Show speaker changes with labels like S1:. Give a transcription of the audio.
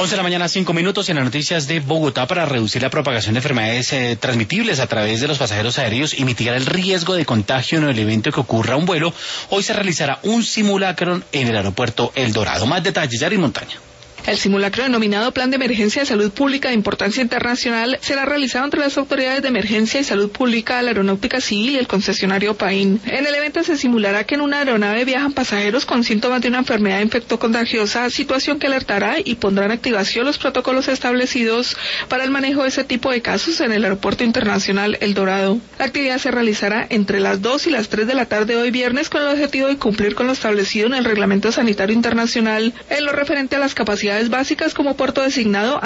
S1: 11 de la mañana, 5 minutos, en las noticias de Bogotá. Para reducir la propagación de enfermedades transmitibles a través de los pasajeros aéreos y mitigar el riesgo de contagio en el evento que ocurra un vuelo, hoy se realizará un simulacro en el aeropuerto El Dorado. Más detalles, Yari Montaña.
S2: El simulacro denominado Plan de Emergencia de Salud Pública de Importancia Internacional será realizado entre las autoridades de emergencia y salud pública, la Aeronáutica Civil y el concesionario PAIN. En el evento se simulará que en una aeronave viajan pasajeros con síntomas de una enfermedad infectocontagiosa, situación que alertará y pondrá en activación los protocolos establecidos para el manejo de ese tipo de casos en el Aeropuerto Internacional El Dorado. La actividad se realizará entre las 2 y las 3 de la tarde hoy viernes con el objetivo de cumplir con lo establecido en el Reglamento Sanitario Internacional en lo referente a las capacidades básicas como puerto designado